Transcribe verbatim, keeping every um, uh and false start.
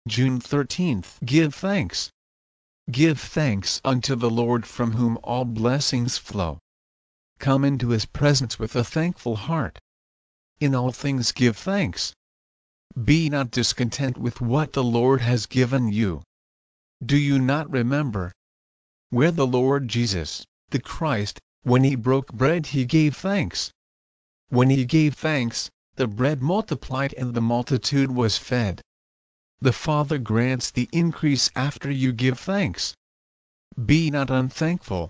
June thirteenth. Give thanks. Give thanks unto the Lord, from whom all blessings flow. Come into His presence with a thankful heart. In all things give thanks. Be not discontent with what the Lord has given you. Do you not remember where the Lord Jesus, the Christ, when He broke bread He gave thanks? When He gave thanks, the bread multiplied and the multitude was fed. The Father grants the increase after you give thanks. Be not unthankful,